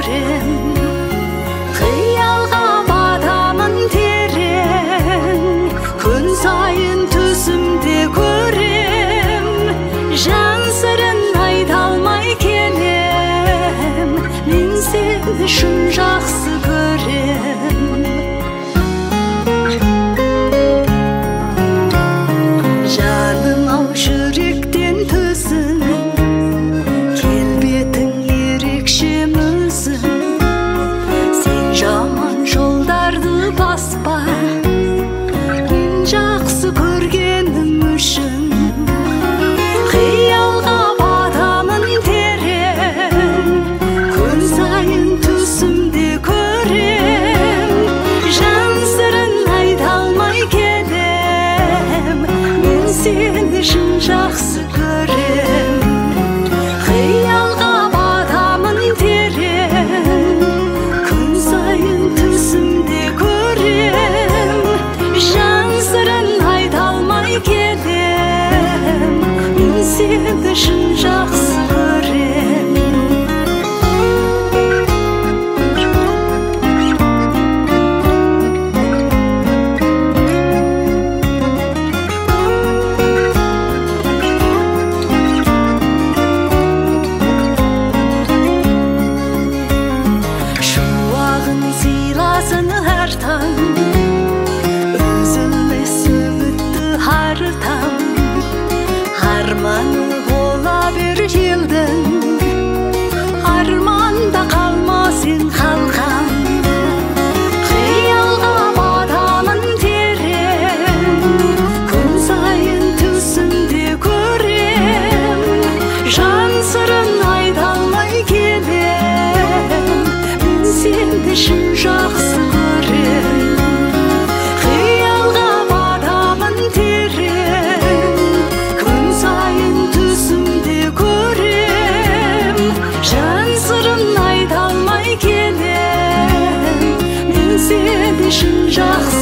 көрем, қиялға батамын терең, күн сайын түсімде көрем, жан сырын айта алмай келем, мен сені шын жақсы көрем. Жаным ау жүректен төзін, келбетің ерекше мүзін, сен жаман жолдарды баспа, мен жақсы көргенім үшін. Қиялға батамын терең, күн сайын түсімде көрем, жан сырын айта алмай келем, мен сені шын жақсы көрем. Қиялға батамын терең, күн сайын түсімде көрем, жан сырын айта алмай келем, мен сені шын жақсы көрем. Шуағын сыйласын әр таң, үзілмес үмітті әр таң, арманы бола бер елдің, арманда қалма сен қалқам. Қиялға батамын терең, күн сайын түсімде көрем, жан сырын айта алмай келем, мен сені шын жақсы көрем. Қиялға батамын терең, күн сайын түсімде көрем, жан сырын айта алмай келем, мен сені шын жақсы